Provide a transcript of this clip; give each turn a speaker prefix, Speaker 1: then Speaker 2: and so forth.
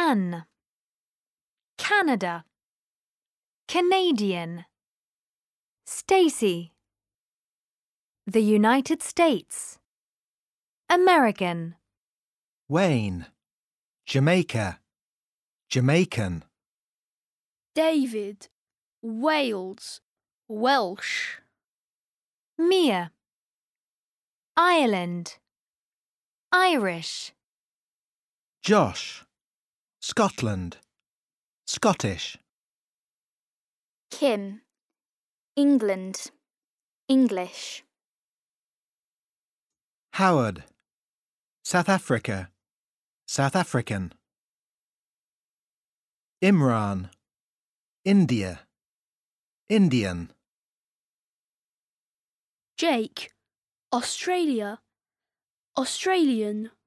Speaker 1: Can, Canada, Canadian, Stacy, the United States, American,
Speaker 2: Wayne, Jamaica, Jamaican.
Speaker 3: David, Wales, Welsh.
Speaker 1: Mia, Ireland, Irish,
Speaker 2: Josh, Scotland, Scottish.
Speaker 4: Kim, England, English.
Speaker 2: Howard, South Africa, South African. Imran, India, Indian.
Speaker 3: Jake, Australia, Australian.